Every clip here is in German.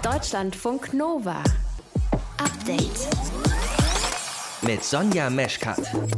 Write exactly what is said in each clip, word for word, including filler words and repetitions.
Deutschlandfunk Nova. Update. Mit Sonja Meschkat.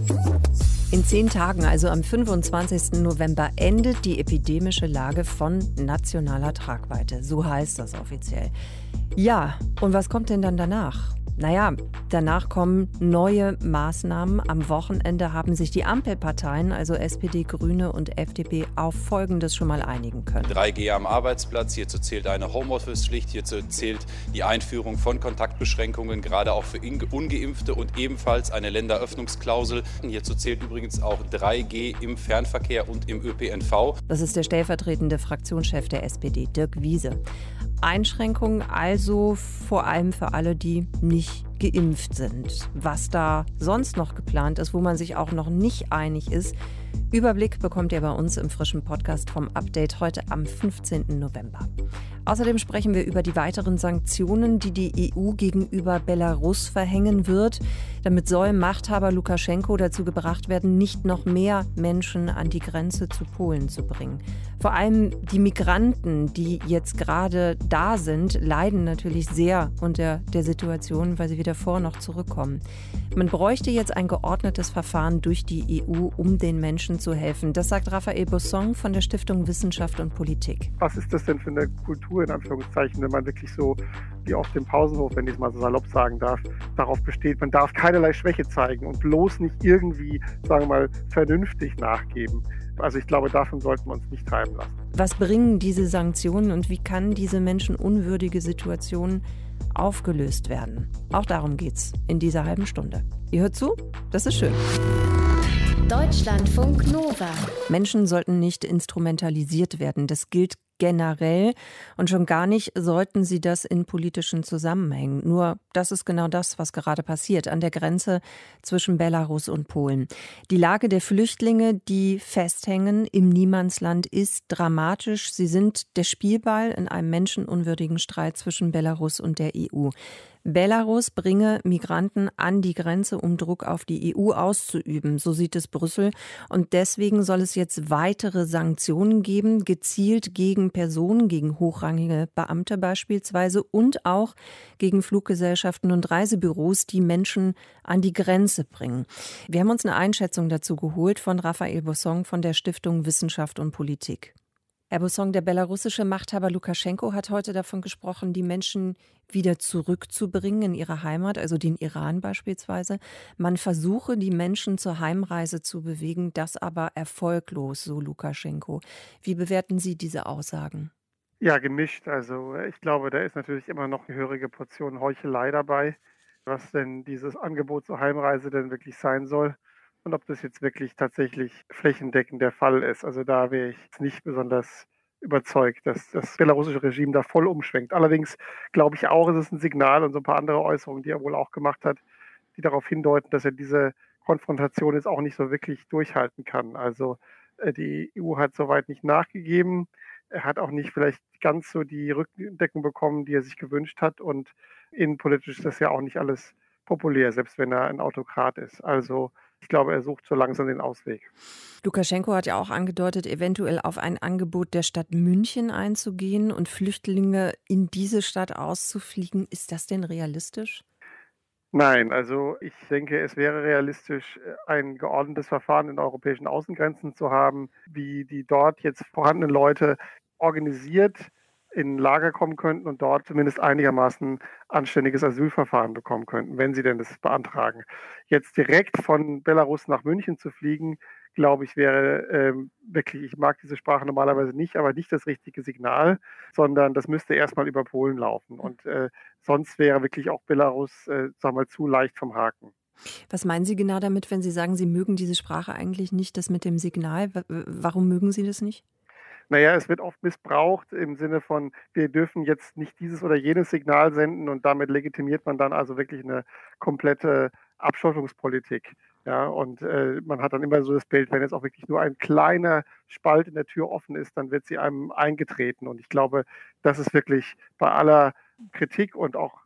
In zehn Tagen, also am fünfundzwanzigsten November, endet die epidemische Lage von nationaler Tragweite. So heißt das offiziell. Ja, und was kommt denn dann danach? Naja, danach kommen neue Maßnahmen. Am Wochenende haben sich die Ampelparteien, also S P D, Grüne und F D P, auf Folgendes schon mal einigen können. drei G am Arbeitsplatz, hierzu zählt eine Homeoffice-Pflicht, hierzu zählt die Einführung von Kontaktbeschränkungen, gerade auch für Ungeimpfte und ebenfalls eine Länderöffnungsklausel. Hierzu zählt übrigens auch drei G im Fernverkehr und im Ö P N V. Das ist der stellvertretende Fraktionschef der S P D, Dirk Wiese. Einschränkungen also vor allem für alle, die nicht geimpft sind. Was da sonst noch geplant ist, wo man sich auch noch nicht einig ist, Überblick bekommt ihr bei uns im frischen Podcast vom Update heute am fünfzehnten November. Außerdem sprechen wir über die weiteren Sanktionen, die die E U gegenüber Belarus verhängen wird. Damit soll Machthaber Lukaschenko dazu gebracht werden, nicht noch mehr Menschen an die Grenze zu Polen zu bringen. Vor allem die Migranten, die jetzt gerade da sind, leiden natürlich sehr unter der Situation, weil sie weder vor noch zurückkommen. Man bräuchte jetzt ein geordnetes Verfahren durch die E U, um den Menschen zu helfen. Das sagt Raphael Bossong von der Stiftung Wissenschaft und Politik. Was ist das denn für eine Kultur, in Anführungszeichen, wenn man wirklich so, wie auf dem Pausenhof, wenn ich es mal so salopp sagen darf, darauf besteht, man darf keinerlei Schwäche zeigen und bloß nicht irgendwie, sagen wir mal, vernünftig nachgeben. Also ich glaube, davon sollten wir uns nicht treiben lassen. Was bringen diese Sanktionen und wie kann diese menschenunwürdige Situation aufgelöst werden? Auch darum geht's in dieser halben Stunde. Ihr hört zu? Das ist schön. Deutschlandfunk Nova. Menschen sollten nicht instrumentalisiert werden. Das gilt generell und schon gar nicht sollten sie das in politischen Zusammenhängen. Nur das ist genau das, was gerade passiert an der Grenze zwischen Belarus und Polen. Die Lage der Flüchtlinge, die festhängen im Niemandsland, ist dramatisch. Sie sind der Spielball in einem menschenunwürdigen Streit zwischen Belarus und der E U. Belarus bringe Migranten an die Grenze, um Druck auf die E U auszuüben, so sieht es Brüssel. Und deswegen soll es jetzt weitere Sanktionen geben, gezielt gegen Personen, gegen hochrangige Beamte beispielsweise und auch gegen Fluggesellschaften und Reisebüros, die Menschen an die Grenze bringen. Wir haben uns eine Einschätzung dazu geholt von Raphael Bossong von der Stiftung Wissenschaft und Politik. Herr Bossong, der belarussische Machthaber Lukaschenko hat heute davon gesprochen, die Menschen wieder zurückzubringen in ihre Heimat, also den Iran beispielsweise. Man versuche, die Menschen zur Heimreise zu bewegen, das aber erfolglos, so Lukaschenko. Wie bewerten Sie diese Aussagen? Ja, gemischt. Also ich glaube, da ist natürlich immer noch eine gehörige Portion Heuchelei dabei, was denn dieses Angebot zur Heimreise denn wirklich sein soll. Und ob das jetzt wirklich tatsächlich flächendeckend der Fall ist. Also da wäre ich nicht besonders überzeugt, dass das belarussische Regime da voll umschwenkt. Allerdings glaube ich auch, es ist ein Signal und so ein paar andere Äußerungen, die er wohl auch gemacht hat, die darauf hindeuten, dass er diese Konfrontation jetzt auch nicht so wirklich durchhalten kann. Also die E U hat soweit nicht nachgegeben. Er hat auch nicht vielleicht ganz so die Rückendeckung bekommen, die er sich gewünscht hat. Und innenpolitisch ist das ja auch nicht alles populär, selbst wenn er ein Autokrat ist. Also ich glaube, er sucht so langsam den Ausweg. Lukaschenko hat ja auch angedeutet, eventuell auf ein Angebot der Stadt München einzugehen und Flüchtlinge in diese Stadt auszufliegen. Ist das denn realistisch? Nein, also ich denke, es wäre realistisch, ein geordnetes Verfahren in europäischen Außengrenzen zu haben, wie die dort jetzt vorhandenen Leute organisiert in Lager kommen könnten und dort zumindest einigermaßen anständiges Asylverfahren bekommen könnten, wenn sie denn das beantragen. Jetzt direkt von Belarus nach München zu fliegen, glaube ich, wäre ähm, wirklich, ich mag diese Sprache normalerweise nicht, aber nicht das richtige Signal, sondern das müsste erstmal über Polen laufen. Und äh, sonst wäre wirklich auch Belarus, äh, sagen wir mal, zu leicht vom Haken. Was meinen Sie genau damit, wenn Sie sagen, Sie mögen diese Sprache eigentlich nicht, das mit dem Signal? Warum mögen Sie das nicht? Naja, es wird oft missbraucht im Sinne von, wir dürfen jetzt nicht dieses oder jenes Signal senden und damit legitimiert man dann also wirklich eine komplette Abschottungspolitik. Ja, und äh, man hat dann immer so das Bild, wenn jetzt auch wirklich nur ein kleiner Spalt in der Tür offen ist, dann wird sie einem eingetreten. Und ich glaube, das ist wirklich bei aller Kritik und auch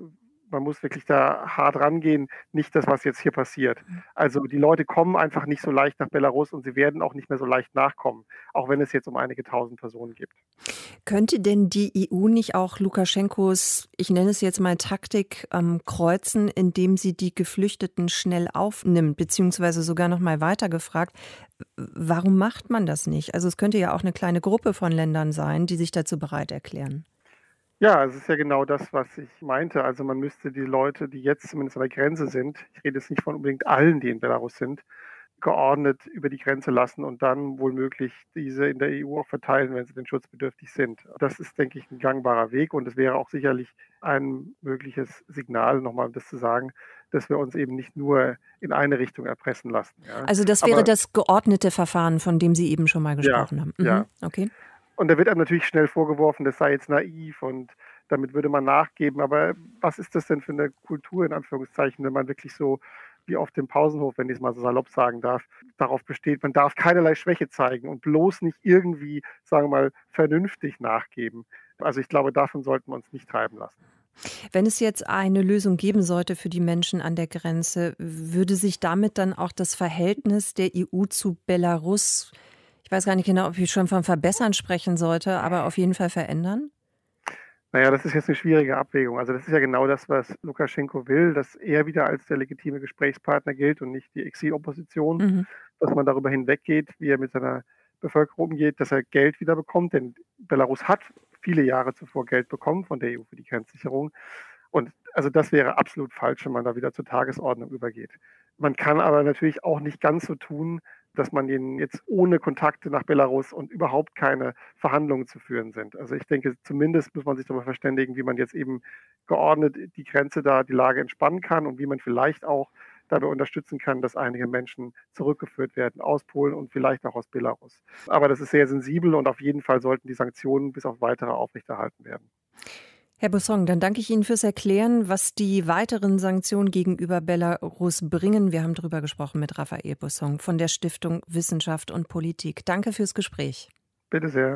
man muss wirklich da hart rangehen, nicht das, was jetzt hier passiert. Also die Leute kommen einfach nicht so leicht nach Belarus und sie werden auch nicht mehr so leicht nachkommen, auch wenn es jetzt um einige tausend Personen gibt. Könnte denn die E U nicht auch Lukaschenkos, ich nenne es jetzt mal Taktik, ähm, kreuzen, indem sie die Geflüchteten schnell aufnimmt, beziehungsweise sogar noch mal weiter gefragt, warum macht man das nicht? Also es könnte ja auch eine kleine Gruppe von Ländern sein, die sich dazu bereit erklären. Ja, es ist ja genau das, was ich meinte. Also man müsste die Leute, die jetzt zumindest an der Grenze sind, ich rede jetzt nicht von unbedingt allen, die in Belarus sind, geordnet über die Grenze lassen und dann wohlmöglich diese in der E U auch verteilen, wenn sie denn schutzbedürftig sind. Das ist, denke ich, ein gangbarer Weg und es wäre auch sicherlich ein mögliches Signal, nochmal um das zu sagen, dass wir uns eben nicht nur in eine Richtung erpressen lassen. Ja. Also das wäre Aber, das geordnete Verfahren, von dem Sie eben schon mal gesprochen ja, haben. Mhm. Ja. Okay. Und da wird einem natürlich schnell vorgeworfen, das sei jetzt naiv und damit würde man nachgeben. Aber was ist das denn für eine Kultur, in Anführungszeichen, wenn man wirklich so wie auf dem Pausenhof, wenn ich es mal so salopp sagen darf, darauf besteht, man darf keinerlei Schwäche zeigen und bloß nicht irgendwie, sagen wir mal, vernünftig nachgeben. Also ich glaube, davon sollten wir uns nicht treiben lassen. Wenn es jetzt eine Lösung geben sollte für die Menschen an der Grenze, würde sich damit dann auch das Verhältnis der E U zu Belarus, ich weiß gar nicht genau, ob ich schon von verbessern sprechen sollte, aber auf jeden Fall verändern? Naja, das ist jetzt eine schwierige Abwägung. Also das ist ja genau das, was Lukaschenko will, dass er wieder als der legitime Gesprächspartner gilt und nicht die Exilopposition, mhm. dass man darüber hinweggeht, wie er mit seiner Bevölkerung umgeht, dass er Geld wieder bekommt, denn Belarus hat viele Jahre zuvor Geld bekommen von der E U für die Grenzsicherung. Und also das wäre absolut falsch, wenn man da wieder zur Tagesordnung übergeht. Man kann aber natürlich auch nicht ganz so tun, dass man ihnen jetzt ohne Kontakte nach Belarus und überhaupt keine Verhandlungen zu führen sind. Also ich denke, zumindest muss man sich darüber verständigen, wie man jetzt eben geordnet die Grenze da, die Lage entspannen kann und wie man vielleicht auch dabei unterstützen kann, dass einige Menschen zurückgeführt werden aus Polen und vielleicht auch aus Belarus. Aber das ist sehr sensibel und auf jeden Fall sollten die Sanktionen bis auf weitere aufrechterhalten werden. Herr Bossong, dann danke ich Ihnen fürs Erklären, was die weiteren Sanktionen gegenüber Belarus bringen. Wir haben darüber gesprochen mit Raphael Bossong von der Stiftung Wissenschaft und Politik. Danke fürs Gespräch. Bitte sehr.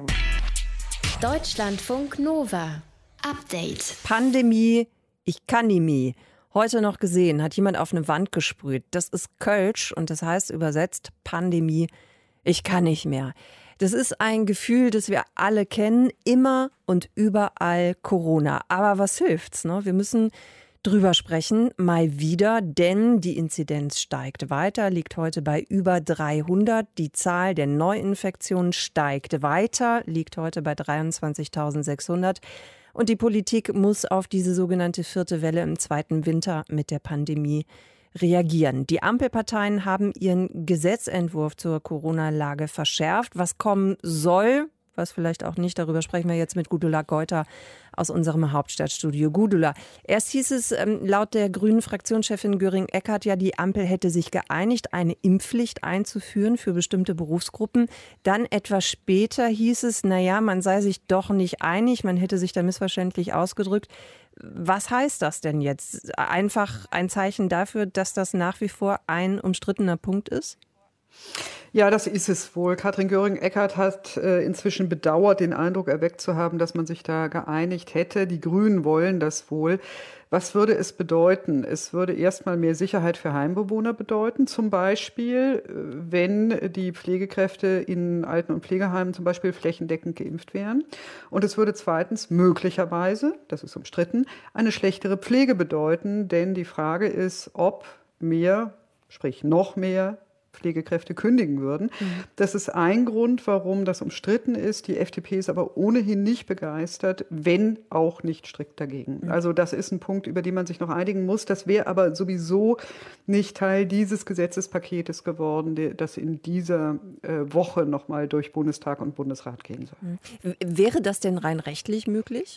Deutschlandfunk Nova. Update. Pandemie, ich kann nie mehr. Heute noch gesehen, hat jemand auf eine Wand gesprüht. Das ist Kölsch und das heißt übersetzt Pandemie, ich kann nicht mehr. Das ist ein Gefühl, das wir alle kennen, immer und überall Corona. Aber was hilft's, ne? Wir müssen drüber sprechen, mal wieder, denn die Inzidenz steigt weiter, liegt heute bei über dreihundert. Die Zahl der Neuinfektionen steigt weiter, liegt heute bei dreiundzwanzigtausendsechshundert. Und die Politik muss auf diese sogenannte vierte Welle im zweiten Winter mit der Pandemie reagieren. Die Ampelparteien haben ihren Gesetzentwurf zur Corona-Lage verschärft. Was kommen soll, was vielleicht auch nicht, darüber sprechen wir jetzt mit Gudula Geuter aus unserem Hauptstadtstudio. Gudula, erst hieß es ähm, laut der grünen Fraktionschefin Göring-Eckardt ja, die Ampel hätte sich geeinigt, eine Impfpflicht einzuführen für bestimmte Berufsgruppen. Dann etwas später hieß es, naja, man sei sich doch nicht einig, man hätte sich da missverständlich ausgedrückt. Was heißt das denn jetzt? Einfach ein Zeichen dafür, dass das nach wie vor ein umstrittener Punkt ist? Ja, das ist es wohl. Katrin Göring-Eckardt hat äh, inzwischen bedauert, den Eindruck erweckt zu haben, dass man sich da geeinigt hätte. Die Grünen wollen das wohl. Was würde es bedeuten? Es würde erstmal mehr Sicherheit für Heimbewohner bedeuten, zum Beispiel, wenn die Pflegekräfte in Alten- und Pflegeheimen zum Beispiel flächendeckend geimpft wären. Und es würde zweitens möglicherweise, das ist umstritten, eine schlechtere Pflege bedeuten, denn die Frage ist, ob mehr, sprich noch mehr Pflegekräfte kündigen würden. Mhm. Das ist ein Grund, warum das umstritten ist. Die F D P ist aber ohnehin nicht begeistert, wenn auch nicht strikt dagegen. Mhm. Also das ist ein Punkt, über den man sich noch einigen muss. Das wäre aber sowieso nicht Teil dieses Gesetzespaketes geworden, das in dieser äh, Woche noch mal durch Bundestag und Bundesrat gehen soll. Mhm. Wäre das denn rein rechtlich möglich?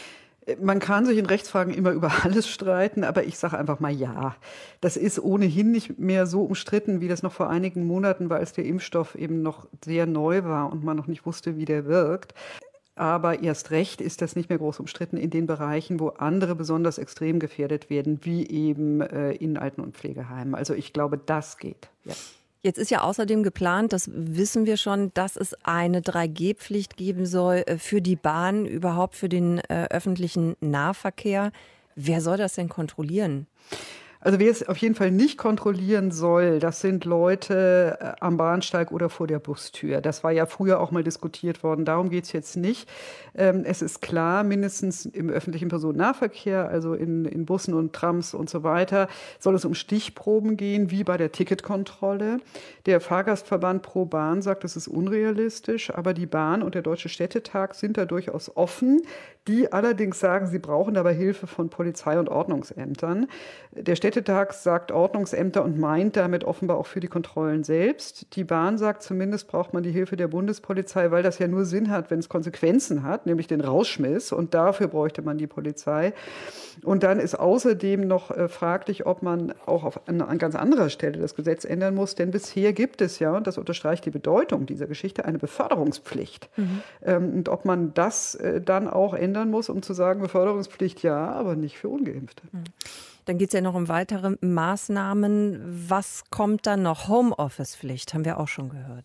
Man kann sich in Rechtsfragen immer über alles streiten, aber ich sage einfach mal ja. Das ist ohnehin nicht mehr so umstritten, wie das noch vor einigen Monaten war, als der Impfstoff eben noch sehr neu war und man noch nicht wusste, wie der wirkt. Aber erst recht ist das nicht mehr groß umstritten in den Bereichen, wo andere besonders extrem gefährdet werden, wie eben äh, in Alten- und Pflegeheimen. Also ich glaube, das geht. Ja. Jetzt ist ja außerdem geplant, das wissen wir schon, dass es eine drei G Pflicht geben soll für die Bahn, überhaupt für den äh, öffentlichen Nahverkehr. Wer soll das denn kontrollieren? Also wer es auf jeden Fall nicht kontrollieren soll, das sind Leute äh, am Bahnsteig oder vor der Bustür. Das war ja früher auch mal diskutiert worden. Darum geht es jetzt nicht. Ähm, es ist klar, mindestens im öffentlichen Personennahverkehr, also in, in Bussen und Trams und so weiter, soll es um Stichproben gehen, wie bei der Ticketkontrolle. Der Fahrgastverband Pro Bahn sagt, das ist unrealistisch, aber die Bahn und der Deutsche Städtetag sind da durchaus offen. Die allerdings sagen, sie brauchen dabei Hilfe von Polizei und Ordnungsämtern. Der Städtetag sagt Ordnungsämter und meint damit offenbar auch für die Kontrollen selbst. Die Bahn sagt, zumindest braucht man die Hilfe der Bundespolizei, weil das ja nur Sinn hat, wenn es Konsequenzen hat, nämlich den Rausschmiss. Und dafür bräuchte man die Polizei. Und dann ist außerdem noch äh, fraglich, ob man auch auf, an, an ganz anderer Stelle das Gesetz ändern muss. Denn bisher gibt es ja, und das unterstreicht die Bedeutung dieser Geschichte, eine Beförderungspflicht. Mhm. Ähm, und ob man das äh, dann auch ändern muss, um zu sagen, Beförderungspflicht ja, aber nicht für Ungeimpfte. Mhm. Dann geht es ja noch um weitere Maßnahmen. Was kommt dann noch? Homeoffice-Pflicht, haben wir auch schon gehört.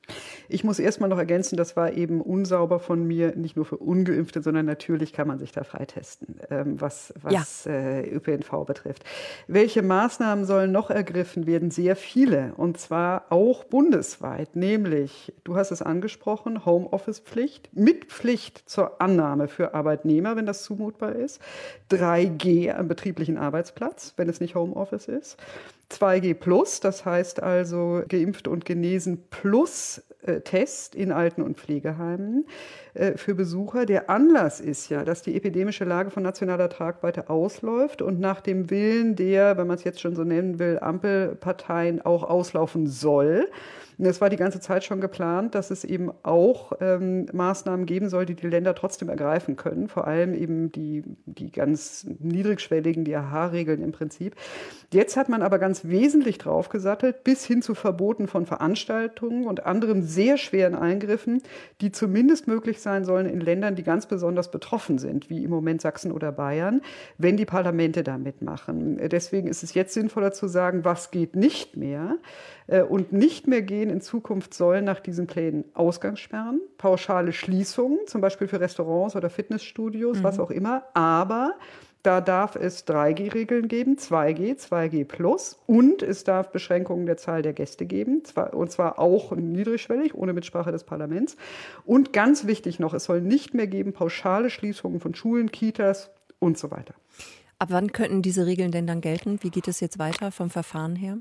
Ich muss erst mal noch ergänzen, das war eben unsauber von mir, nicht nur für Ungeimpfte, sondern natürlich kann man sich da freitesten, ähm, was, was ja. äh, Ö P N V betrifft. Welche Maßnahmen sollen noch ergriffen werden? Sehr viele, und zwar auch bundesweit, nämlich, du hast es angesprochen, Homeoffice-Pflicht mit Pflicht zur Annahme für Arbeitnehmer, wenn das zumutbar ist, drei G am betrieblichen Arbeitsplatz, wenn es nicht Homeoffice ist, zwei G plus, das heißt also geimpft und genesen plus äh, Test in Alten- und Pflegeheimen äh, für Besucher. Der Anlass ist ja, dass die epidemische Lage von nationaler Tragweite ausläuft und nach dem Willen der, wenn man es jetzt schon so nennen will, Ampelparteien auch auslaufen soll. Und es war die ganze Zeit schon geplant, dass es eben auch ähm, Maßnahmen geben soll, die die Länder trotzdem ergreifen können. Vor allem eben die, die ganz niedrigschwelligen, die A H-Regeln im Prinzip. Jetzt hat man aber ganz wesentlich draufgesattelt, bis hin zu Verboten von Veranstaltungen und anderen sehr schweren Eingriffen, die zumindest möglich sein sollen in Ländern, die ganz besonders betroffen sind, wie im Moment Sachsen oder Bayern, wenn die Parlamente da mitmachen. Deswegen ist es jetzt sinnvoller zu sagen, was geht nicht mehr. Und nicht mehr gehen in Zukunft sollen nach diesen Plänen Ausgangssperren, pauschale Schließungen, zum Beispiel für Restaurants oder Fitnessstudios, mhm. was auch immer. Aber da darf es drei G Regeln geben, zwei G, zwei G plus. Und es darf Beschränkungen der Zahl der Gäste geben, und zwar auch niedrigschwellig, ohne Mitsprache des Parlaments. Und ganz wichtig noch, es soll nicht mehr geben pauschale Schließungen von Schulen, Kitas und so weiter. Ab wann könnten diese Regeln denn dann gelten? Wie geht es jetzt weiter vom Verfahren her?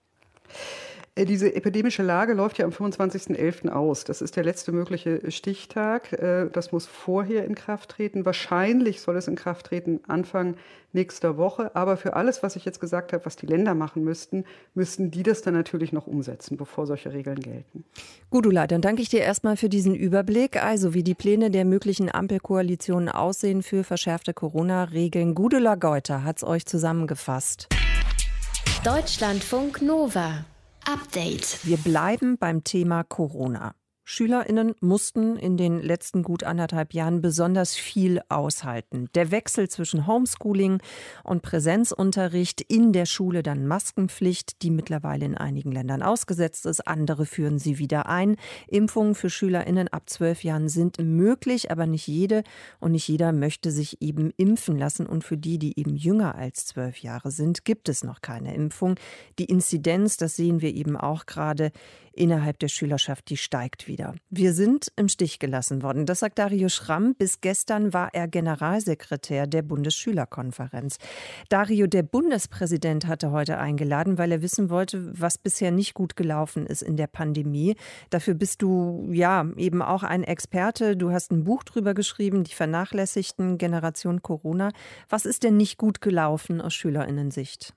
Diese epidemische Lage läuft ja am fünfundzwanzigsten elften aus. Das ist der letzte mögliche Stichtag. Das muss vorher in Kraft treten. Wahrscheinlich soll es in Kraft treten Anfang nächster Woche. Aber für alles, was ich jetzt gesagt habe, was die Länder machen müssten, müssten die das dann natürlich noch umsetzen, bevor solche Regeln gelten. Gudula, dann danke ich dir erstmal für diesen Überblick. Also wie die Pläne der möglichen Ampelkoalitionen aussehen für verschärfte Corona-Regeln. Gudula Geuter hat es euch zusammengefasst. Deutschlandfunk Nova. Update. Wir bleiben beim Thema Corona. SchülerInnen mussten in den letzten gut anderthalb Jahren besonders viel aushalten. Der Wechsel zwischen Homeschooling und Präsenzunterricht, in der Schule dann Maskenpflicht, die mittlerweile in einigen Ländern ausgesetzt ist. Andere führen sie wieder ein. Impfungen für SchülerInnen ab zwölf Jahren sind möglich, aber nicht jede und nicht jeder möchte sich eben impfen lassen. Und für die, die eben jünger als zwölf Jahre sind, gibt es noch keine Impfung. Die Inzidenz, das sehen wir eben auch gerade innerhalb der Schülerschaft, die steigt wieder. Wir sind im Stich gelassen worden. Das sagt Dario Schramm. Bis gestern war er Generalsekretär der Bundesschülerkonferenz. Dario, der Bundespräsident hatte heute eingeladen, weil er wissen wollte, was bisher nicht gut gelaufen ist in der Pandemie. Dafür bist du ja eben auch ein Experte. Du hast ein Buch drüber geschrieben, die vernachlässigten Generation Corona. Was ist denn nicht gut gelaufen aus SchülerInnen-Sicht?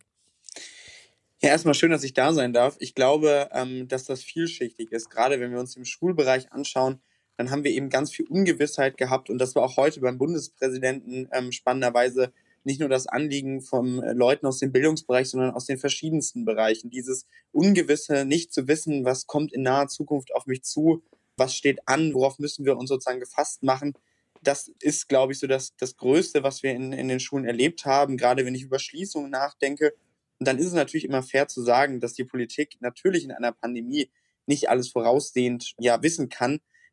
Ja, erstmal schön, dass ich da sein darf. Ich glaube, ähm, dass das vielschichtig ist. Gerade wenn wir uns den Schulbereich anschauen, dann haben wir eben ganz viel Ungewissheit gehabt. Und das war auch heute beim Bundespräsidenten ähm, spannenderweise nicht nur das Anliegen von äh, Leuten aus dem Bildungsbereich, sondern aus den verschiedensten Bereichen. Dieses Ungewisse, nicht zu wissen, was kommt in naher Zukunft auf mich zu, was steht an, worauf müssen wir uns sozusagen gefasst machen. Das ist, glaube ich, so das, das Größte, was wir in, in den Schulen erlebt haben, gerade wenn ich über Schließungen nachdenke. Und dann ist es natürlich immer fair zu sagen, dass die Politik natürlich in einer Pandemie nicht alles voraussehend ja wissen kann.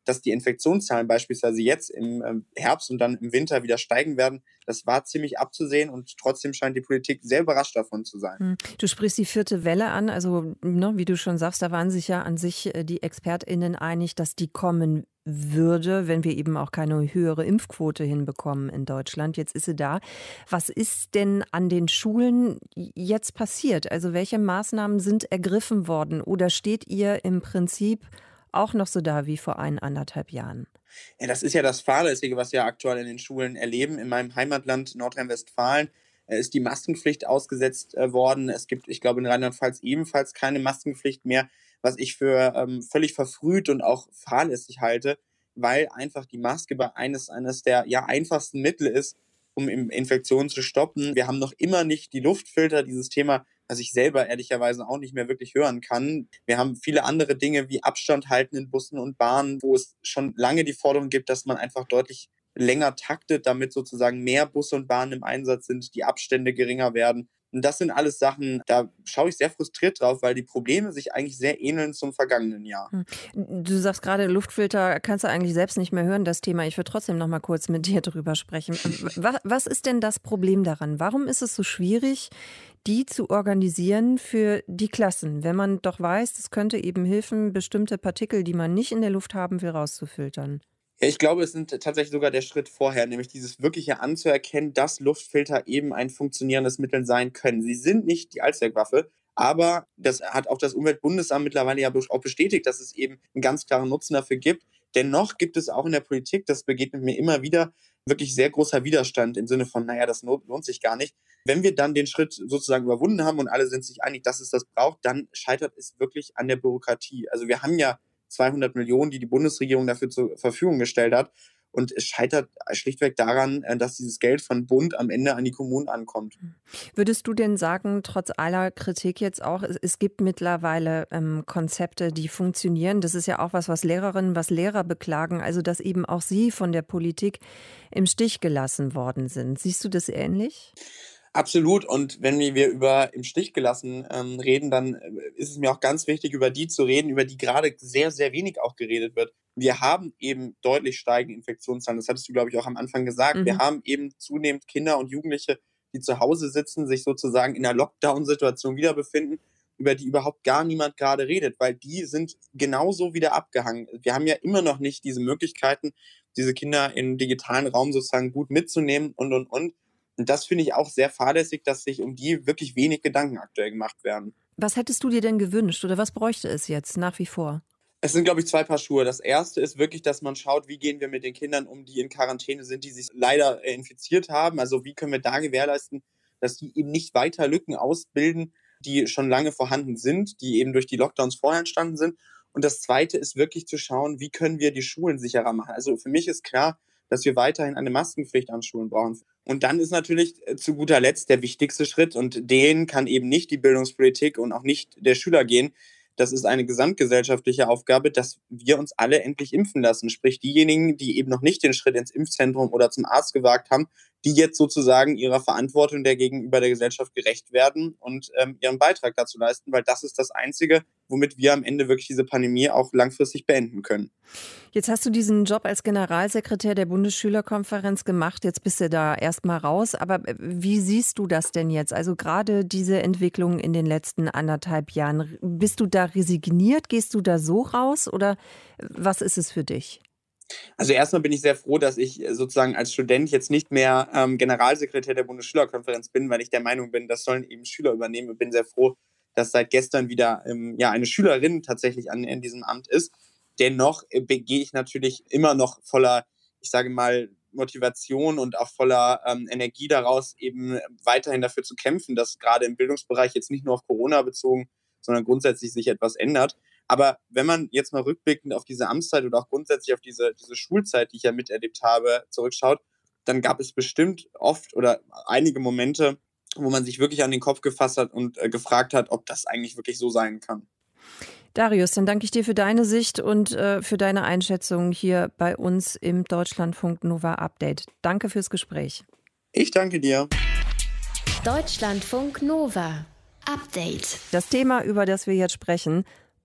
dass die Infektionszahlen beispielsweise jetzt im Herbst und dann im Winter wieder steigen werden, das war ziemlich abzusehen und trotzdem scheint die Politik sehr überrascht davon zu sein. Du sprichst die vierte Welle an, also ne, wie du schon sagst, da waren sich ja an sich die ExpertInnen einig, dass die kommen würde, wenn wir eben auch keine höhere Impfquote hinbekommen in Deutschland. Jetzt ist sie da. Was ist denn an den Schulen jetzt passiert? Also welche Maßnahmen sind ergriffen worden oder steht ihr im Prinzip auch noch so da wie vor ein, anderthalb Jahren? Ja, das ist ja das Fahrlässige, was wir aktuell in den Schulen erleben. In meinem Heimatland Nordrhein-Westfalen ist die Maskenpflicht ausgesetzt äh, worden. Es gibt, ich glaube, in Rheinland-Pfalz ebenfalls keine Maskenpflicht mehr, was ich für ähm, völlig verfrüht und auch fahrlässig halte, weil einfach die Maske bei eines, eines der ja, einfachsten Mittel ist, um Infektionen zu stoppen. Wir haben noch immer nicht die Luftfilter, dieses Thema, das ich selber ehrlicherweise auch nicht mehr wirklich hören kann. Wir haben viele andere Dinge wie Abstand halten in Bussen und Bahnen, wo es schon lange die Forderung gibt, dass man einfach deutlich länger taktet, damit sozusagen mehr Busse und Bahnen im Einsatz sind, die Abstände geringer werden. Und das sind alles Sachen, da schaue ich sehr frustriert drauf, weil die Probleme sich eigentlich sehr ähneln zum vergangenen Jahr. Du sagst gerade, Luftfilter kannst du eigentlich selbst nicht mehr hören, das Thema. Ich würde trotzdem noch mal kurz mit dir drüber sprechen. Was, was ist denn das Problem daran? Warum ist es so schwierig, die zu organisieren für die Klassen, wenn man doch weiß, es könnte eben helfen, bestimmte Partikel, die man nicht in der Luft haben will, rauszufiltern? Ja, ich glaube, es sind tatsächlich sogar der Schritt vorher, nämlich dieses wirkliche anzuerkennen, dass Luftfilter eben ein funktionierendes Mittel sein können. Sie sind nicht die Allzweckwaffe, aber das hat auch das Umweltbundesamt mittlerweile ja auch bestätigt, dass es eben einen ganz klaren Nutzen dafür gibt. Dennoch gibt es auch in der Politik, das begegnet mir immer wieder, wirklich sehr großer Widerstand im Sinne von, naja, das lohnt sich gar nicht. Wenn wir dann den Schritt sozusagen überwunden haben und alle sind sich einig, dass es das braucht, dann scheitert es wirklich an der Bürokratie. Also wir haben ja zweihundert Millionen, die die Bundesregierung dafür zur Verfügung gestellt hat. Und es scheitert schlichtweg daran, dass dieses Geld von Bund am Ende an die Kommunen ankommt. Würdest du denn sagen, trotz aller Kritik jetzt auch, es, es gibt mittlerweile ähm, Konzepte, die funktionieren? Das ist ja auch was, was Lehrerinnen, was Lehrer beklagen, also dass eben auch sie von der Politik im Stich gelassen worden sind. Siehst du das ähnlich? Absolut. Und wenn wir über im Stich gelassen ähm, reden, dann ist es mir auch ganz wichtig, über die zu reden, über die gerade sehr, sehr wenig auch geredet wird. Wir haben eben deutlich steigende Infektionszahlen. Das hattest du, glaube ich, auch am Anfang gesagt. Mhm. Wir haben eben zunehmend Kinder und Jugendliche, die zu Hause sitzen, sich sozusagen in einer Lockdown-Situation wieder befinden, über die überhaupt gar niemand gerade redet, weil die sind genauso wieder abgehangen. Wir haben ja immer noch nicht diese Möglichkeiten, diese Kinder im digitalen Raum sozusagen gut mitzunehmen und, und, und. Und das finde ich auch sehr fahrlässig, dass sich um die wirklich wenig Gedanken aktuell gemacht werden. Was hättest du dir denn gewünscht oder was bräuchte es jetzt nach wie vor? Es sind, glaube ich, zwei Paar Schuhe. Das erste ist wirklich, dass man schaut, wie gehen wir mit den Kindern um, die in Quarantäne sind, die sich leider infiziert haben. Also wie können wir da gewährleisten, dass die eben nicht weiter Lücken ausbilden, die schon lange vorhanden sind, die eben durch die Lockdowns vorher entstanden sind. Und das zweite ist wirklich zu schauen, wie können wir die Schulen sicherer machen. Also für mich ist klar, dass wir weiterhin eine Maskenpflicht an Schulen brauchen. Und dann ist natürlich zu guter Letzt der wichtigste Schritt, und den kann eben nicht die Bildungspolitik und auch nicht der Schüler gehen. Das ist eine gesamtgesellschaftliche Aufgabe, dass wir uns alle endlich impfen lassen. Sprich diejenigen, die eben noch nicht den Schritt ins Impfzentrum oder zum Arzt gewagt haben, die jetzt sozusagen ihrer Verantwortung der gegenüber der Gesellschaft gerecht werden und ähm, ihren Beitrag dazu leisten, weil das ist das Einzige, womit wir am Ende wirklich diese Pandemie auch langfristig beenden können. Jetzt hast du diesen Job als Generalsekretär der Bundesschülerkonferenz gemacht. Jetzt bist du da erstmal raus. Aber wie siehst du das denn jetzt? Also gerade diese Entwicklung in den letzten anderthalb Jahren. Bist du da resigniert? Gehst du da so raus? Oder was ist es für dich? Also erstmal bin ich sehr froh, dass ich sozusagen als Student jetzt nicht mehr ähm, Generalsekretär der Bundesschülerkonferenz bin, weil ich der Meinung bin, das sollen eben Schüler übernehmen. Ich bin sehr froh, dass seit gestern wieder ähm, ja, eine Schülerin tatsächlich an, in diesem Amt ist. Dennoch äh, gehe ich natürlich immer noch voller, ich sage mal, Motivation und auch voller ähm, Energie daraus, eben weiterhin dafür zu kämpfen, dass gerade im Bildungsbereich jetzt nicht nur auf Corona bezogen, sondern grundsätzlich sich etwas ändert. Aber wenn man jetzt mal rückblickend auf diese Amtszeit oder auch grundsätzlich auf diese, diese Schulzeit, die ich ja miterlebt habe, zurückschaut, dann gab es bestimmt oft oder einige Momente, wo man sich wirklich an den Kopf gefasst hat und äh, gefragt hat, ob das eigentlich wirklich so sein kann. Darius, dann danke ich dir für deine Sicht und äh, für deine Einschätzung hier bei uns im Deutschlandfunk Nova Update. Danke fürs Gespräch. Ich danke dir. Deutschlandfunk Nova Update. Das Thema, über das wir jetzt sprechen: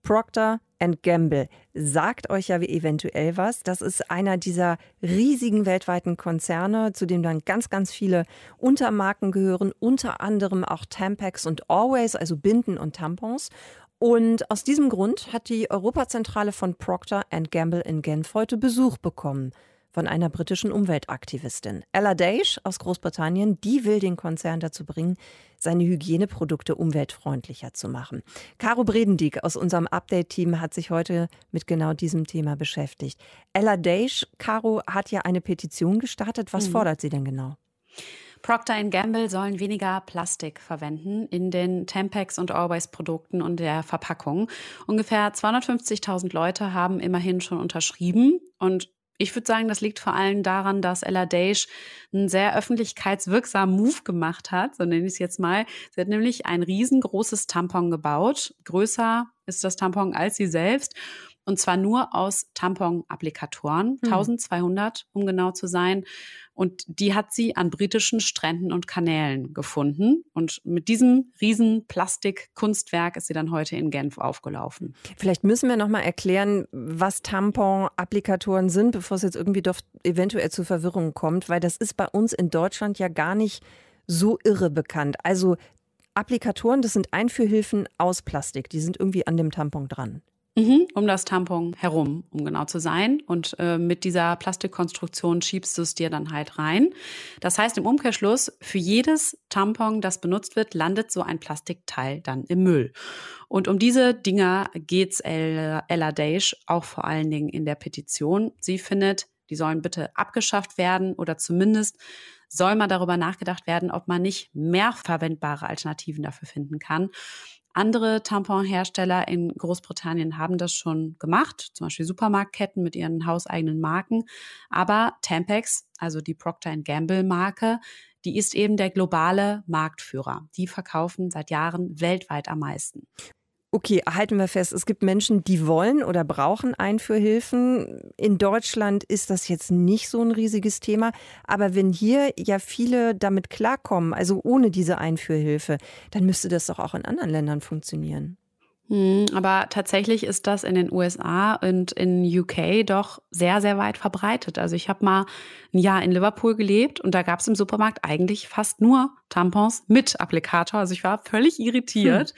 Procter and Gamble sagt euch ja eventuell was. Das ist einer dieser riesigen weltweiten Konzerne, zu denen dann ganz, ganz viele Untermarken gehören, unter anderem auch Tampax und Always, also Binden und Tampons. Und aus diesem Grund hat die Europazentrale von Procter and Gamble in Genf heute Besuch bekommen von einer britischen Umweltaktivistin. Ella Daish aus Großbritannien, die will den Konzern dazu bringen, seine Hygieneprodukte umweltfreundlicher zu machen. Caro Bredendieck aus unserem Update-Team hat sich heute mit genau diesem Thema beschäftigt. Ella Daish, Caro, hat ja eine Petition gestartet. Was mhm. fordert sie denn genau? Procter and Gamble sollen weniger Plastik verwenden in den Tampax und Always-Produkten und der Verpackung. Ungefähr zweihundertfünfzigtausend Leute haben immerhin schon unterschrieben. Und ich würde sagen, das liegt vor allem daran, dass Ella Daish einen sehr öffentlichkeitswirksamen Move gemacht hat, so nenne ich es jetzt mal. Sie hat nämlich ein riesengroßes Tampon gebaut. Größer ist das Tampon als sie selbst. Und zwar nur aus Tampon-Applikatoren, mhm. zwölfhundert, um genau zu sein. Und die hat sie an britischen Stränden und Kanälen gefunden. Und mit diesem riesen Plastik-Kunstwerk ist sie dann heute in Genf aufgelaufen. Vielleicht müssen wir noch mal erklären, was Tampon-Applikatoren sind, bevor es jetzt irgendwie doch eventuell zu Verwirrung kommt. Weil das ist bei uns in Deutschland ja gar nicht so irre bekannt. Also Applikatoren, das sind Einführhilfen aus Plastik. Die sind irgendwie an dem Tampon dran. Mhm, um das Tampon herum, um genau zu sein. Und äh, mit dieser Plastikkonstruktion schiebst du es dir dann halt rein. Das heißt im Umkehrschluss, für jedes Tampon, das benutzt wird, landet so ein Plastikteil dann im Müll. Und um diese Dinger geht's Ella, Ella Daish auch vor allen Dingen in der Petition. Sie findet, die sollen bitte abgeschafft werden oder zumindest soll mal darüber nachgedacht werden, ob man nicht mehr verwendbare Alternativen dafür finden kann. Andere Tamponhersteller in Großbritannien haben das schon gemacht, zum Beispiel Supermarktketten mit ihren hauseigenen Marken. Aber Tampax, also die Procter and Gamble Marke, die ist eben der globale Marktführer. Die verkaufen seit Jahren weltweit am meisten. Okay, halten wir fest, es gibt Menschen, die wollen oder brauchen Einführhilfen. In Deutschland ist das jetzt nicht so ein riesiges Thema. Aber wenn hier ja viele damit klarkommen, also ohne diese Einführhilfe, dann müsste das doch auch in anderen Ländern funktionieren. Hm, aber tatsächlich ist das in den U S A und in U K doch sehr, sehr weit verbreitet. Also ich habe mal ein Jahr in Liverpool gelebt und da gab es im Supermarkt eigentlich fast nur Tampons mit Applikator. Also ich war völlig irritiert. Hm.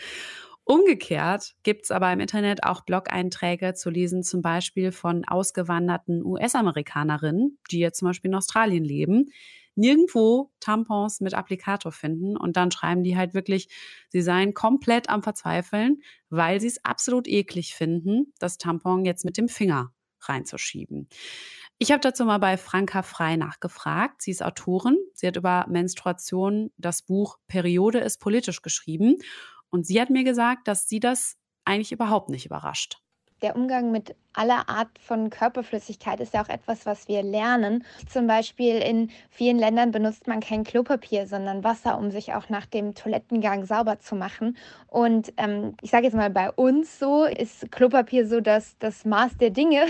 Umgekehrt gibt es aber im Internet auch Blog-Einträge zu lesen, zum Beispiel von ausgewanderten U S-Amerikanerinnen, die jetzt zum Beispiel in Australien leben, nirgendwo Tampons mit Applikator finden und dann schreiben die halt wirklich, sie seien komplett am Verzweifeln, weil sie es absolut eklig finden, das Tampon jetzt mit dem Finger reinzuschieben. Ich habe dazu mal bei Franka Frei nachgefragt. Sie ist Autorin. Sie hat über Menstruation das Buch Periode ist politisch geschrieben. Und sie hat mir gesagt, dass sie das eigentlich überhaupt nicht überrascht. Der Umgang mit aller Art von Körperflüssigkeit ist ja auch etwas, was wir lernen. Zum Beispiel in vielen Ländern benutzt man kein Klopapier, sondern Wasser, um sich auch nach dem Toilettengang sauber zu machen. Und ähm, ich sage jetzt mal, bei uns so ist Klopapier so das, das Maß der Dinge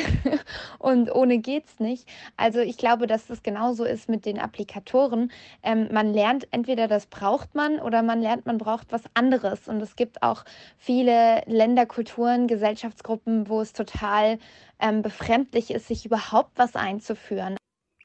und ohne geht's nicht. Also ich glaube, dass das genauso ist mit den Applikatoren. Ähm, man lernt entweder, das braucht man oder man lernt, man braucht was anderes. Und es gibt auch viele Länder, Kulturen, Gesellschaftsgruppen, wo es total ähm, befremdlich ist, sich überhaupt was einzuführen.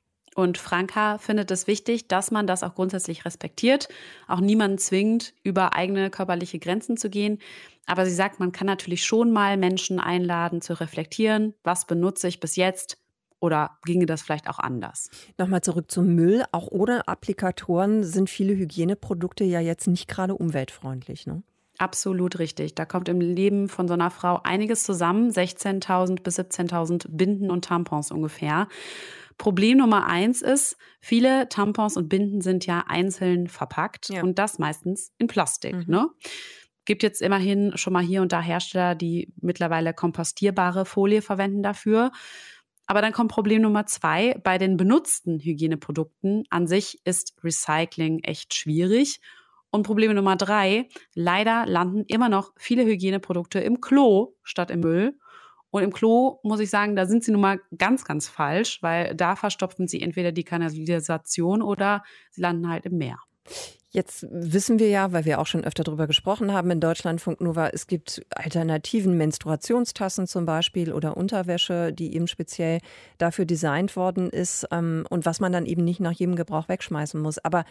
Und Franka findet es wichtig, dass man das auch grundsätzlich respektiert, auch niemanden zwingt, über eigene körperliche Grenzen zu gehen. Aber sie sagt, man kann natürlich schon mal Menschen einladen, zu reflektieren, was benutze ich bis jetzt oder ginge das vielleicht auch anders. Nochmal zurück zum Müll. Auch ohne Applikatoren sind viele Hygieneprodukte ja jetzt nicht gerade umweltfreundlich, ne? Absolut richtig. Da kommt im Leben von so einer Frau einiges zusammen. sechzehntausend bis siebzehntausend Binden und Tampons ungefähr. Problem Nummer eins ist, viele Tampons und Binden sind ja einzeln verpackt ja. und das meistens in Plastik. Mhm. Ne? Gibt jetzt immerhin schon mal hier und da Hersteller, die mittlerweile kompostierbare Folie verwenden dafür. Aber dann kommt Problem Nummer zwei. Bei den benutzten Hygieneprodukten an sich ist Recycling echt schwierig. Und Problem Nummer drei, leider landen immer noch viele Hygieneprodukte im Klo statt im Müll. Und im Klo, muss ich sagen, da sind sie nun mal ganz, ganz falsch, weil da verstopfen sie entweder die Kanalisation oder sie landen halt im Meer. Jetzt wissen wir ja, weil wir auch schon öfter darüber gesprochen haben in Deutschlandfunk Nova, es gibt Alternativen, Menstruationstassen zum Beispiel oder Unterwäsche, die eben speziell dafür designt worden ist und was man dann eben nicht nach jedem Gebrauch wegschmeißen muss. Aber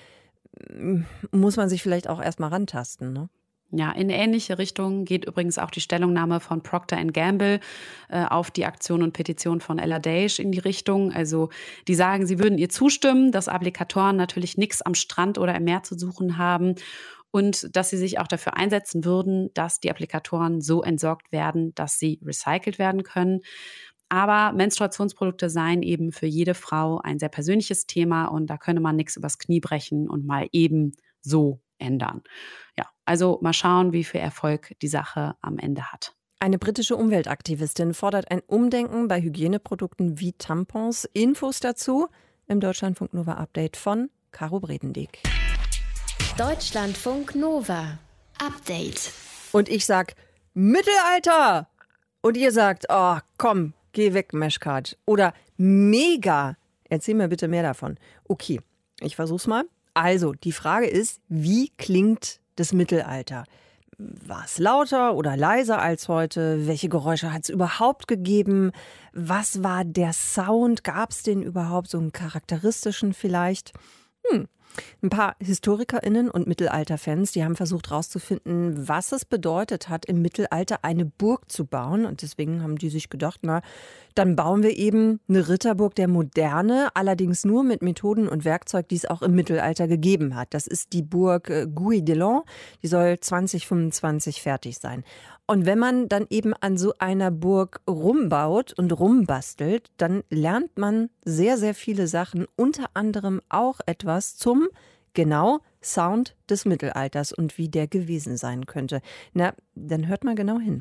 muss man sich vielleicht auch erstmal rantasten, ne? Ja, in ähnliche Richtung geht übrigens auch die Stellungnahme von Procter and Gamble äh, auf die Aktion und Petition von Ella Daesh in die Richtung. Also die sagen, sie würden ihr zustimmen, dass Applikatoren natürlich nichts am Strand oder im Meer zu suchen haben und dass sie sich auch dafür einsetzen würden, dass die Applikatoren so entsorgt werden, dass sie recycelt werden können. Aber Menstruationsprodukte seien eben für jede Frau ein sehr persönliches Thema und da könne man nichts übers Knie brechen und mal eben so ändern. Ja, also mal schauen, wie viel Erfolg die Sache am Ende hat. Eine britische Umweltaktivistin fordert ein Umdenken bei Hygieneprodukten wie Tampons. Infos dazu im Deutschlandfunk Nova Update von Caro Bredendiek. Deutschlandfunk Nova Update. Und ich sag Mittelalter. Und ihr sagt, oh komm, geh weg, Meshkat. Oder mega. Erzähl mir bitte mehr davon. Okay, ich versuch's mal. Also, die Frage ist, wie klingt das Mittelalter? War es lauter oder leiser als heute? Welche Geräusche hat es überhaupt gegeben? Was war der Sound? Gab es den überhaupt, so einen charakteristischen vielleicht? Hm. Ein paar HistorikerInnen und Mittelalterfans, die haben versucht herauszufinden, was es bedeutet hat, im Mittelalter eine Burg zu bauen. Und deswegen haben die sich gedacht, na, dann bauen wir eben eine Ritterburg der Moderne, allerdings nur mit Methoden und Werkzeug, die es auch im Mittelalter gegeben hat. Das ist die Burg Gouy-de-Lens, die soll zwanzig fünfundzwanzig fertig sein. Und wenn man dann eben an so einer Burg rumbaut und rumbastelt, dann lernt man sehr, sehr viele Sachen, unter anderem auch etwas zum, genau, Sound des Mittelalters und wie der gewesen sein könnte. Na, dann hört mal genau hin.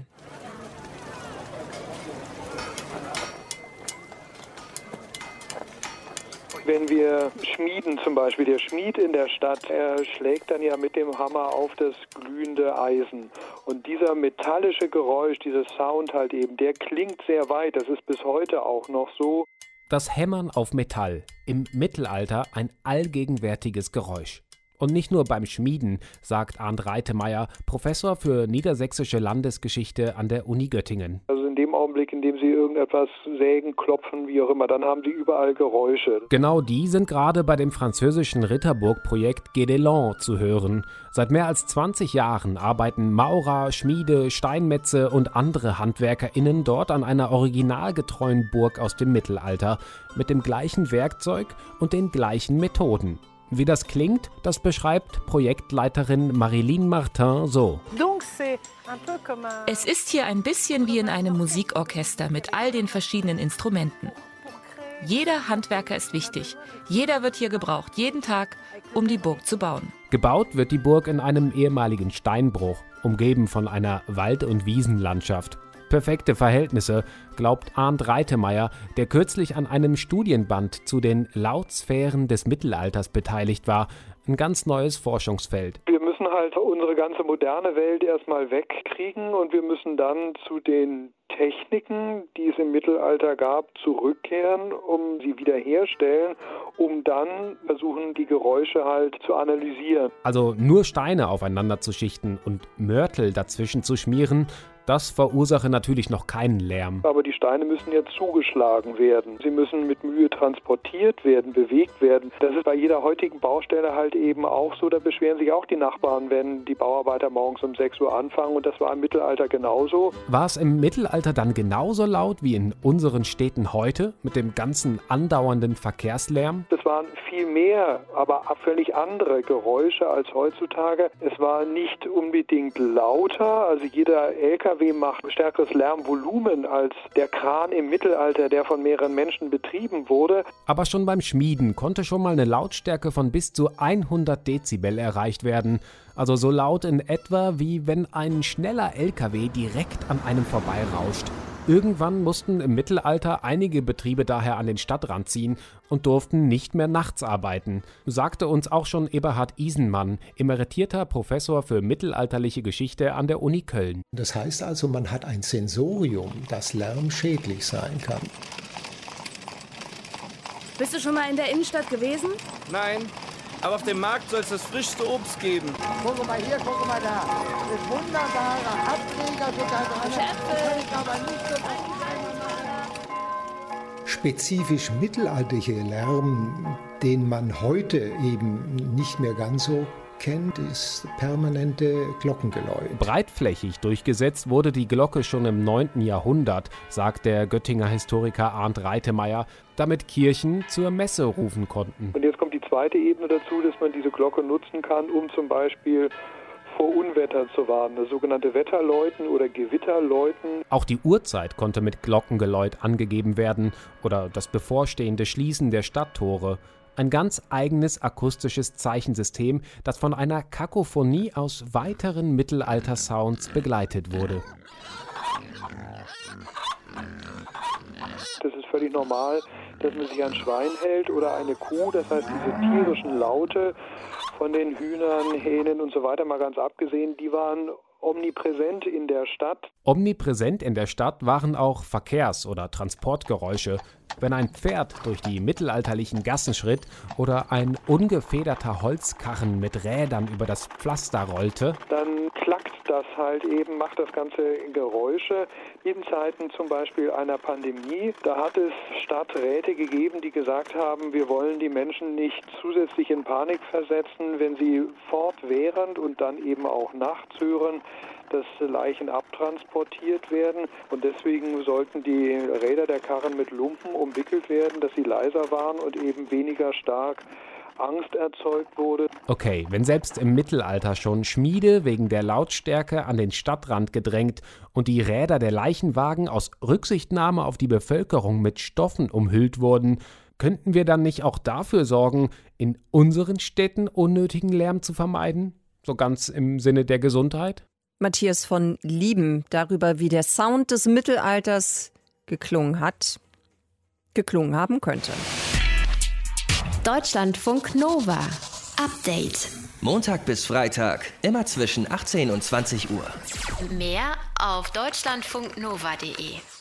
Wenn wir schmieden zum Beispiel, der Schmied in der Stadt, er schlägt dann ja mit dem Hammer auf das glühende Eisen. Und dieser metallische Geräusch, dieser Sound halt eben, der klingt sehr weit. Das ist bis heute auch noch so. Das Hämmern auf Metall, im Mittelalter ein allgegenwärtiges Geräusch. Und nicht nur beim Schmieden, sagt Arndt Reitemeier, Professor für niedersächsische Landesgeschichte an der Uni Göttingen. Also in dem Augenblick, in dem sie irgendetwas sägen, klopfen, wie auch immer, dann haben sie überall Geräusche. Genau die sind gerade bei dem französischen Ritterburg-Projekt Gué-des-Lens zu hören. Seit mehr als zwanzig Jahren arbeiten Maurer, Schmiede, Steinmetze und andere HandwerkerInnen dort an einer originalgetreuen Burg aus dem Mittelalter mit dem gleichen Werkzeug und den gleichen Methoden. Wie das klingt, das beschreibt Projektleiterin Marilyn Martin so. Es ist hier ein bisschen wie in einem Musikorchester mit all den verschiedenen Instrumenten. Jeder Handwerker ist wichtig. Jeder wird hier gebraucht, jeden Tag, um die Burg zu bauen. Gebaut wird die Burg in einem ehemaligen Steinbruch, umgeben von einer Wald- und Wiesenlandschaft. Perfekte Verhältnisse, glaubt Arndt Reitemeier, der kürzlich an einem Studienband zu den Lautsphären des Mittelalters beteiligt war. Ein ganz neues Forschungsfeld. Wir müssen halt unsere ganze moderne Welt erstmal wegkriegen und wir müssen dann zu den Techniken, die es im Mittelalter gab, zurückkehren, um sie wiederherstellen, um dann versuchen, die Geräusche halt zu analysieren. Also nur Steine aufeinander zu schichten und Mörtel dazwischen zu schmieren, das verursache natürlich noch keinen Lärm. Aber die Steine müssen jetzt zugeschlagen werden. Sie müssen mit Mühe transportiert werden, bewegt werden. Das ist bei jeder heutigen Baustelle halt eben auch so. Da beschweren sich auch die Nachbarn, wenn die Bauarbeiter morgens um sechs Uhr anfangen. Und das war im Mittelalter genauso. War es im Mittelalter dann genauso laut wie in unseren Städten heute mit dem ganzen andauernden Verkehrslärm? Es waren viel mehr, aber völlig andere Geräusche als heutzutage. Es war nicht unbedingt lauter. Also jeder L K W macht stärkeres Lärmvolumen als der Kran im Mittelalter, der von mehreren Menschen betrieben wurde. Aber schon beim Schmieden konnte schon mal eine Lautstärke von bis zu hundert Dezibel erreicht werden. Also so laut in etwa, wie wenn ein schneller L K W direkt an einem vorbeirauscht. Irgendwann mussten im Mittelalter einige Betriebe daher an den Stadtrand ziehen und durften nicht mehr nachts arbeiten, sagte uns auch schon Eberhard Isenmann, emeritierter Professor für mittelalterliche Geschichte an der Uni Köln. Das heißt also, man hat ein Sensorium, das lärmschädlich sein kann. Bist du schon mal in der Innenstadt gewesen? Nein. Aber auf dem Markt soll es das frischste Obst geben. Guck mal hier, guck mal da. Das wunderbare Ableger sogar dran. Spezifisch mittelalterlicher Lärm, den man heute eben nicht mehr ganz so kennt, ist permanente Glockengeläut. Breitflächig durchgesetzt wurde die Glocke schon im neunten Jahrhundert, sagt der Göttinger Historiker Arndt Reitemeyer, damit Kirchen zur Messe rufen konnten. Und jetzt kommt die zweite Ebene dazu, dass man diese Glocke nutzen kann, um zum Beispiel vor Unwetter zu warnen, das sogenannte Wetterläuten oder Gewitterläuten. Auch die Uhrzeit konnte mit Glockengeläut angegeben werden oder das bevorstehende Schließen der Stadttore. Ein ganz eigenes akustisches Zeichensystem, das von einer Kakophonie aus weiteren Mittelalter-Sounds begleitet wurde. Das ist völlig normal, dass man sich ein Schwein hält oder eine Kuh, das heißt diese tierischen Laute von den Hühnern, Hähnen und so weiter, mal ganz abgesehen, die waren omnipräsent in der Stadt. Omnipräsent in der Stadt waren auch Verkehrs- oder Transportgeräusche. Wenn ein Pferd durch die mittelalterlichen Gassen schritt oder ein ungefederter Holzkarren mit Rädern über das Pflaster rollte, dann klackt das halt eben, macht das Ganze Geräusche. In Zeiten zum Beispiel einer Pandemie, da hat es Stadträte gegeben, die gesagt haben, wir wollen die Menschen nicht zusätzlich in Panik versetzen, wenn sie fortwährend und dann eben auch nachts hören, dass Leichen abtransportiert werden. Und deswegen sollten die Räder der Karren mit Lumpen umwickelt werden, dass sie leiser waren und eben weniger stark Angst erzeugt wurde. Okay, wenn selbst im Mittelalter schon Schmiede wegen der Lautstärke an den Stadtrand gedrängt und die Räder der Leichenwagen aus Rücksichtnahme auf die Bevölkerung mit Stoffen umhüllt wurden, könnten wir dann nicht auch dafür sorgen, in unseren Städten unnötigen Lärm zu vermeiden? So ganz im Sinne der Gesundheit? Matthias von Lieben darüber, wie der Sound des Mittelalters geklungen hat, geklungen haben könnte. Deutschlandfunk Nova. Update. Montag bis Freitag, immer zwischen achtzehn und zwanzig Uhr. Mehr auf deutschlandfunknova punkt de.